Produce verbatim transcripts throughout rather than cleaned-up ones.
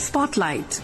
Spotlight.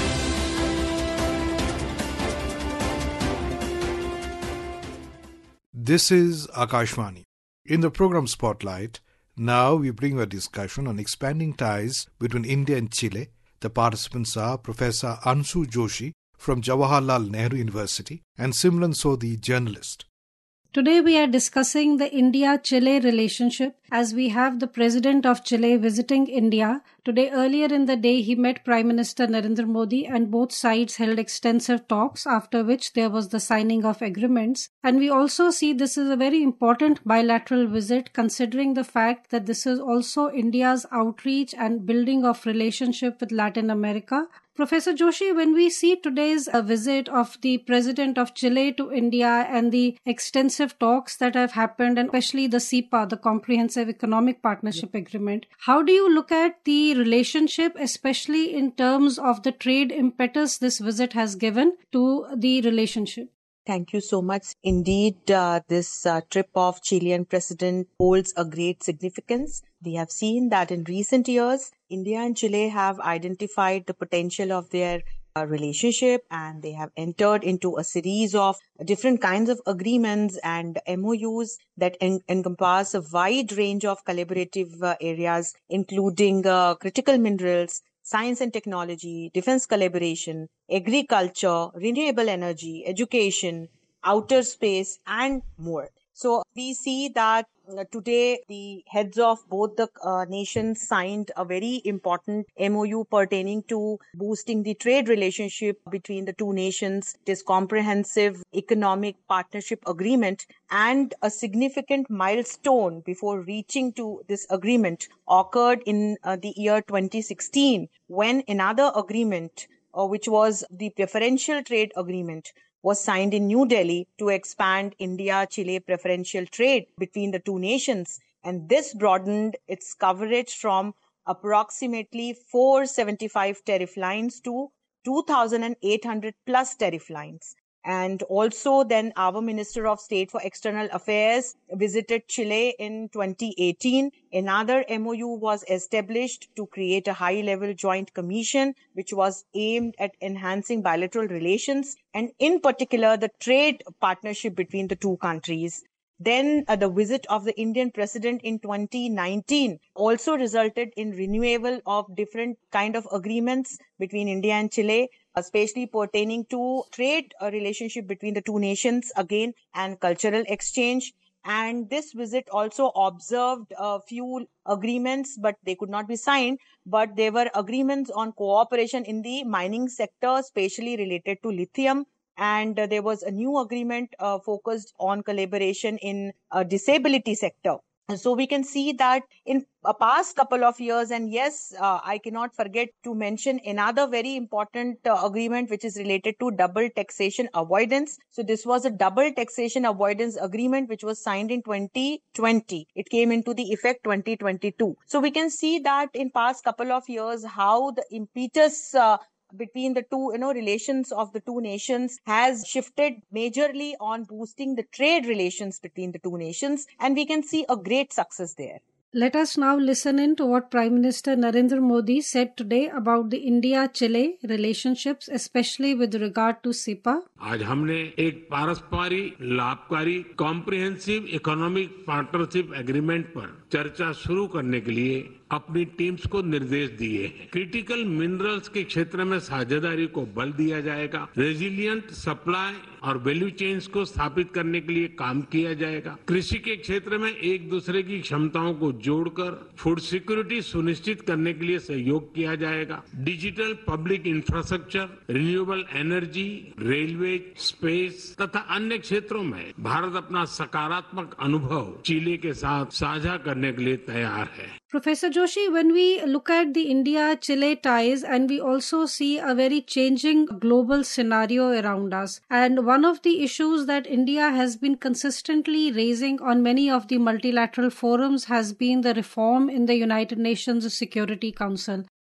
This is Akashvani. In the program Spotlight, now we bring a discussion on expanding ties between India and Chile. The participants are Professor Anshu Joshi from Jawaharlal Nehru University and Simran Sodhi, journalist. Today we are discussing the India-Chile relationship as we have the President of Chile visiting India. Today, earlier in the day, he met Prime Minister Narendra Modi and both sides held extensive talks, after which there was the signing of agreements. And we also see this is a very important bilateral visit considering the fact that this is also India's outreach and building of relationship with Latin America. Professor Joshi, when we see today's uh, visit of the President of Chile to India and the extensive talks that have happened, and especially the C E P A, the Comprehensive Economic Partnership yeah. Agreement, how do you look at the relationship, especially in terms of the trade impetus this visit has given to the relationship? Thank you so much. Indeed, uh, this uh, trip of Chilean president holds a great significance. We have seen that in recent years, India and Chile have identified the potential of their uh, relationship, and they have entered into a series of different kinds of agreements and M O Us that en- encompass a wide range of collaborative uh, areas, including uh, critical minerals, science and technology, defense collaboration, agriculture, renewable energy, education, outer space, and more. So we see that uh, today the heads of both the uh, nations signed a very important M O U pertaining to boosting the trade relationship between the two nations. This comprehensive economic partnership agreement, and a significant milestone before reaching to this agreement occurred in uh, the year twenty sixteen, when another agreement, uh, which was the preferential trade agreement, was signed in New Delhi to expand India-Chile preferential trade between the two nations. And this broadened its coverage from approximately four hundred seventy-five tariff lines to two thousand eight hundred plus tariff lines. And also then our Minister of State for External Affairs visited Chile in twenty eighteen. Another M O U was established to create a high-level joint commission which was aimed at enhancing bilateral relations and in particular the trade partnership between the two countries. Then uh, the visit of the Indian president in twenty nineteen also resulted in renewal of different kind of agreements between India and Chile, especially pertaining to trade uh, relationship between the two nations again, and cultural exchange. And this visit also observed a few agreements, but they could not be signed. But there were agreements on cooperation in the mining sector, especially related to lithium. And uh, there was a new agreement uh, focused on collaboration in uh, disability sector. And so we can see that in a past couple of years, and yes, uh, I cannot forget to mention another very important uh, agreement which is related to double taxation avoidance. So this was a double taxation avoidance agreement which was signed in twenty twenty. It came into the effect twenty twenty-two. So we can see that in past couple of years how the impetus uh, between the two, you know, relations of the two nations has shifted majorly on boosting the trade relations between the two nations, and we can see a great success there. Let us now listen in to what Prime Minister Narendra Modi said today about the India-Chile relationships, especially with regard to C E P A. आज हमने एक पारस्परिक लाभकारी comprehensive economic partnership agreement पर चर्चा शुरू करने के लिए अपनी टीम्स को निर्देश दिए हैं। क्रिटिकल मिनरल्स के क्षेत्र में साझेदारी को बल दिया जाएगा। रेजिलिएंट सप्लाई और वैल्यू चेन्स को स्थापित करने के लिए काम किया जाएगा। कृषि के क्षेत्र में एक दूसरे की क्षमताओं को जोड़कर फूड सिक्योरिटी सुनिश्चित करने के लिए सहयोग किया जाएगा। Digital public infrastructure, renewable energy, railway, space तथा अन्य क्षेत्रों में भारत अपना सकारात्मक अनुभव चिली के साथ साझा करने के लिए तैयार है। Professor Joshi, when we look at the India-Chile ties, and we also see a very changing global scenario around us, and one of the issues that India has been consistently raising on many of the multilateral forums has been the reform in the United Nations Security Council.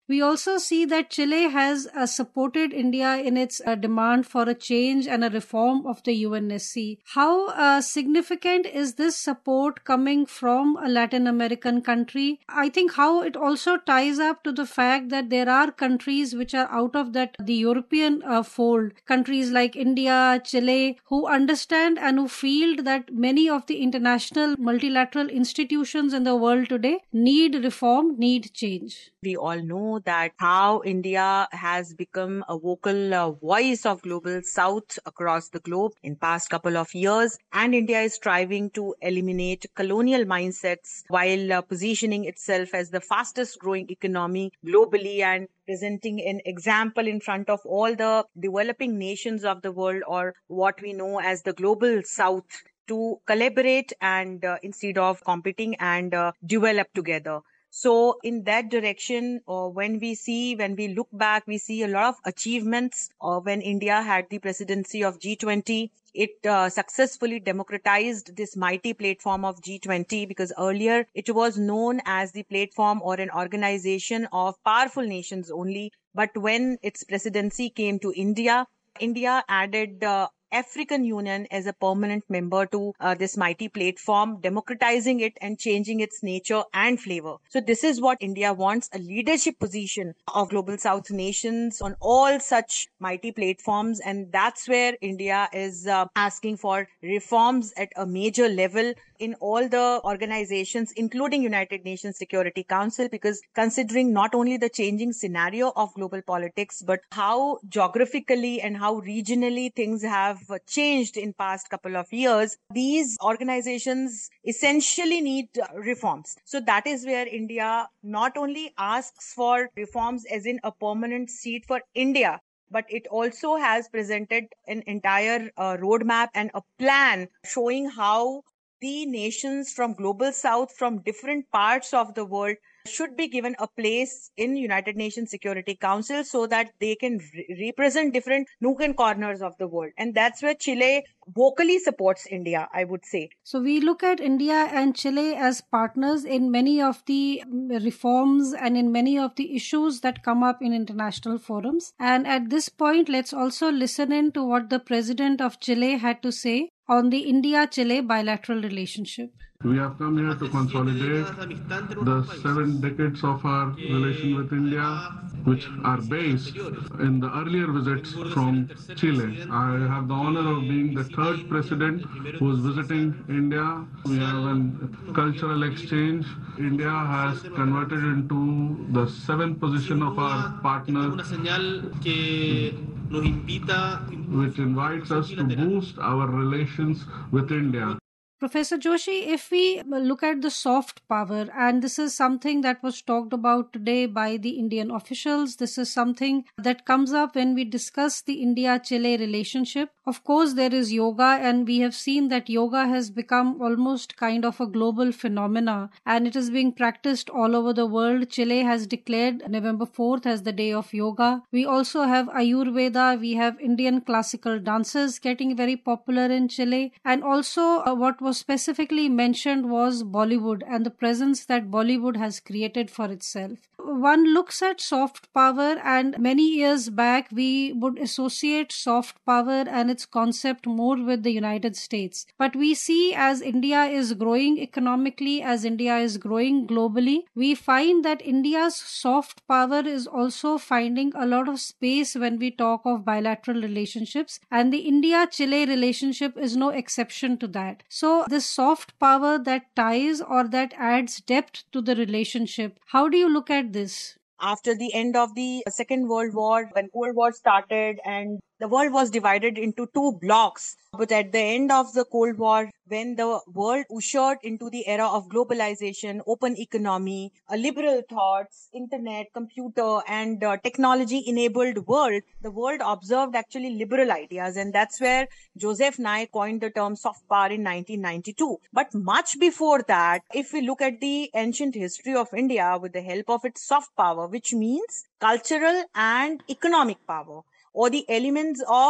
We also see that Chile has uh, supported India in its uh, demand for a change and a reform of the U N S C. How uh, significant is this support coming from a Latin American country? I think how it also ties up to the fact that there are countries which are out of that, the European uh, fold, countries like India, Chile, who understand and who feel that many of the international multilateral institutions in the world today need reform, need change. We all know that how India has become a vocal uh, voice of global south across the globe in past couple of years, and India is striving to eliminate colonial mindsets while uh, positioning itself as the fastest growing economy globally and presenting an example in front of all the developing nations of the world, or what we know as the global south, to collaborate and uh, instead of competing and uh, develop together. So in that direction, uh, when we see, when we look back, we see a lot of achievements. Uh, when India had the presidency of G twenty, it uh, successfully democratized this mighty platform of G twenty, because earlier it was known as the platform or an organization of powerful nations only. But when its presidency came to India, India added uh, African Union as a permanent member to uh, this mighty platform, democratizing it and changing its nature and flavor. So this is what India wants, a leadership position of global South nations on all such mighty platforms. And that's where India is uh, asking for reforms at a major level in all the organizations, including United Nations Security Council, because considering not only the changing scenario of global politics, but how geographically and how regionally things have changed in past couple of years, these organizations essentially need reforms. So that is where India not only asks for reforms as in a permanent seat for India, but it also has presented an entire uh, roadmap and a plan showing how the nations from global south, from different parts of the world, should be given a place in United Nations Security Council so that they can re- represent different nook and corners of the world. And that's where Chile vocally supports India, I would say. So we look at India and Chile as partners in many of the reforms and in many of the issues that come up in international forums. And at this point, let's also listen in to what the president of Chile had to say on the India-Chile bilateral relationship. We have come here to consolidate the seven decades of our relation with India, which are based in the earlier visits from Chile. I have the honor of being the third president who is visiting India. We have a cultural exchange. India has converted into the seventh position of our partner, which invites us to boost our relations with India. Professor Joshi, if we look at the soft power, and this is something that was talked about today by the Indian officials, this is something that comes up when we discuss the India-Chile relationship. Of course, there is yoga, and we have seen that yoga has become almost kind of a global phenomena, and it is being practiced all over the world. Chile has declared November fourth as the day of yoga. We also have Ayurveda, we have Indian classical dances getting very popular in Chile, and also uh, what was specifically mentioned was Bollywood and the presence that Bollywood has created for itself. One looks at soft power, and many years back we would associate soft power and its concept more with the United States. But we see as India is growing economically, as India is growing globally, we find that India's soft power is also finding a lot of space when we talk of bilateral relationships, and the India-Chile relationship is no exception to that. So this soft power that ties or that adds depth to the relationship, how do you look at this? After the end of the Second World War, when Cold War started and the world was divided into two blocks. But at the end of the Cold War, when the world ushered into the era of globalization, open economy, a liberal thoughts, internet, computer, and uh, technology-enabled world, the world observed actually liberal ideas. And that's where Joseph Nye coined the term soft power in nineteen ninety-two. But much before that, if we look at the ancient history of India with the help of its soft power, which means cultural and economic power, or the elements of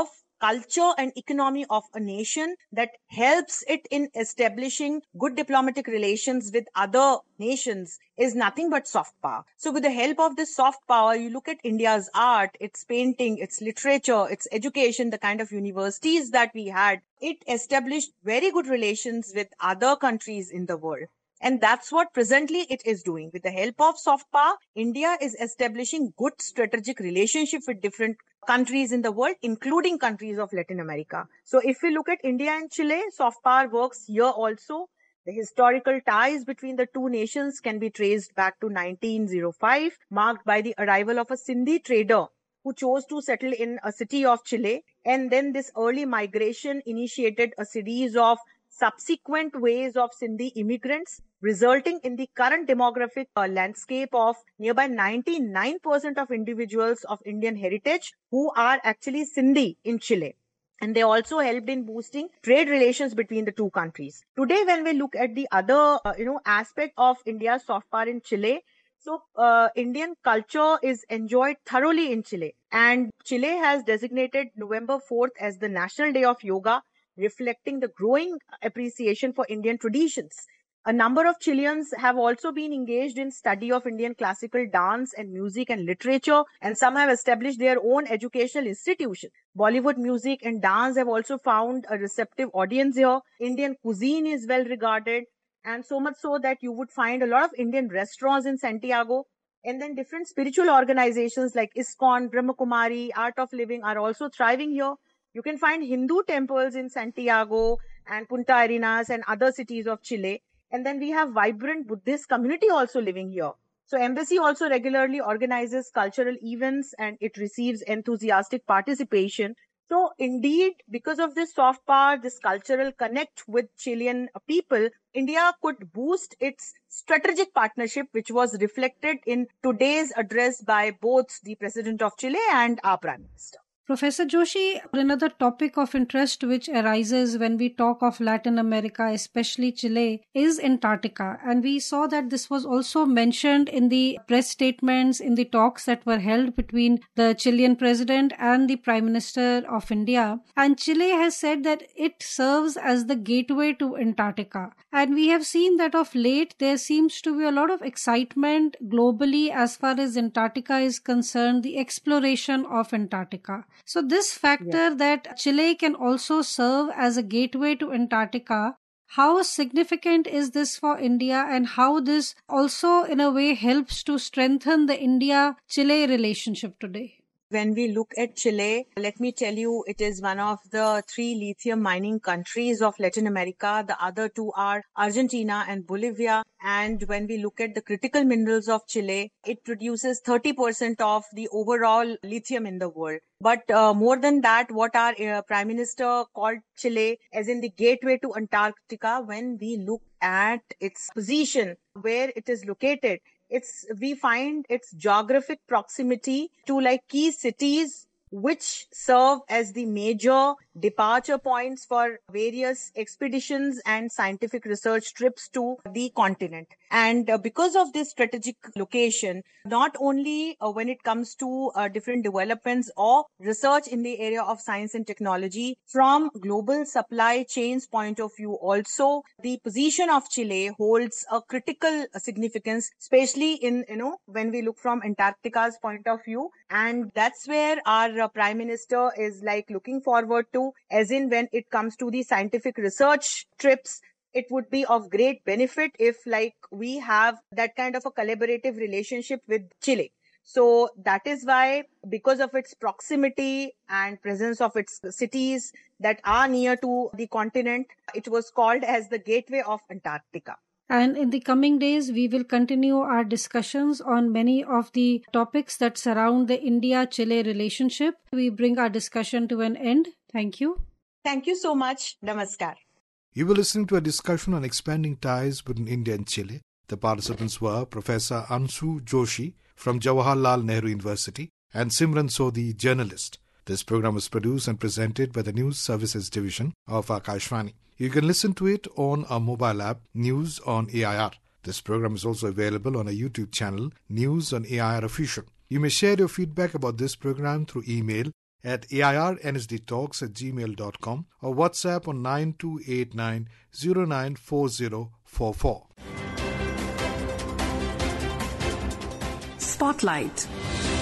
culture and economy of a nation, that helps it in establishing good diplomatic relations with other nations, is nothing but soft power. So with the help of this soft power, you look at India's art, its painting, its literature, its education, the kind of universities that we had, it established very good relations with other countries in the world. And that's what presently it is doing. With the help of soft power, India is establishing good strategic relationship with different countries in the world, including countries of Latin America. So if we look at India and Chile, soft power works here also. The historical ties between the two nations can be traced back to nineteen oh five, marked by the arrival of a Sindhi trader who chose to settle in a city of Chile. And then this early migration initiated a series of subsequent waves of Sindhi immigrants, resulting in the current demographic uh, landscape of nearby ninety-nine percent of individuals of Indian heritage who are actually Sindhi in Chile. And they also helped in boosting trade relations between the two countries. Today, when we look at the other, uh, you know, aspect of India's soft power in Chile, so uh, Indian culture is enjoyed thoroughly in Chile. And Chile has designated November fourth as the National Day of Yoga, reflecting the growing appreciation for Indian traditions. A number of Chileans have also been engaged in study of Indian classical dance and music and literature, and some have established their own educational institutions. Bollywood music and dance have also found a receptive audience here. Indian cuisine is well regarded, and so much so that you would find a lot of Indian restaurants in Santiago. And then different spiritual organizations like ISKCON, Brahma Kumari, Art of Living are also thriving here. You can find Hindu temples in Santiago and Punta Arenas and other cities of Chile. And then we have vibrant Buddhist community also living here. So embassy also regularly organizes cultural events and it receives enthusiastic participation. So indeed, because of this soft power, this cultural connect with Chilean people, India could boost its strategic partnership, which was reflected in today's address by both the President of Chile and our Prime Minister. Professor Joshi, another topic of interest which arises when we talk of Latin America, especially Chile, is Antarctica. And we saw that this was also mentioned in the press statements, in the talks that were held between the Chilean president and the Prime Minister of India. And Chile has said that it serves as the gateway to Antarctica. And we have seen that of late, there seems to be a lot of excitement globally as far as Antarctica is concerned, the exploration of Antarctica. So this factor yeah. that Chile can also serve as a gateway to Antarctica, how significant is this for India, and how this also in a way helps to strengthen the India-Chile relationship today? When we look at Chile, let me tell you, it is one of the three lithium mining countries of Latin America. The other two are Argentina and Bolivia. And when we look at the critical minerals of Chile, it produces thirty percent of the overall lithium in the world. But uh, more than that, what our uh, Prime Minister called Chile as in the gateway to Antarctica, when we look at its position, where it is located, It's we find its geographic proximity to like key cities which serve as the major departure points for various expeditions and scientific research trips to the continent. And uh, because of this strategic location, not only uh, when it comes to uh, different developments or research in the area of science and technology, from global supply chains point of view also, the position of Chile holds a critical significance, especially in, you know, when we look from Antarctica's point of view. And that's where our uh, Prime Minister is like looking forward to, as in when it comes to the scientific research trips, it would be of great benefit if like we have that kind of a collaborative relationship with Chile. So that is why, because of its proximity and presence of its cities that are near to the continent, it was called as the gateway of Antarctica. And in the coming days, we will continue our discussions on many of the topics that surround the India-Chile relationship. We bring our discussion to an end. Thank you. Thank you so much. Namaskar. You were listening to a discussion on expanding ties between India and Chile. The participants were Professor Ansu Joshi from Jawaharlal Nehru University and Simran Sodhi, journalist. This program was produced and presented by the News Services Division of Akashvani. You can listen to it on our mobile app, News on A I R. This program is also available on our YouTube channel, News on A I R Official. You may share your feedback about this program through email at airnsdtalks at gmail dot com or WhatsApp on nine two eight nine zero nine four zero four four. Spotlight.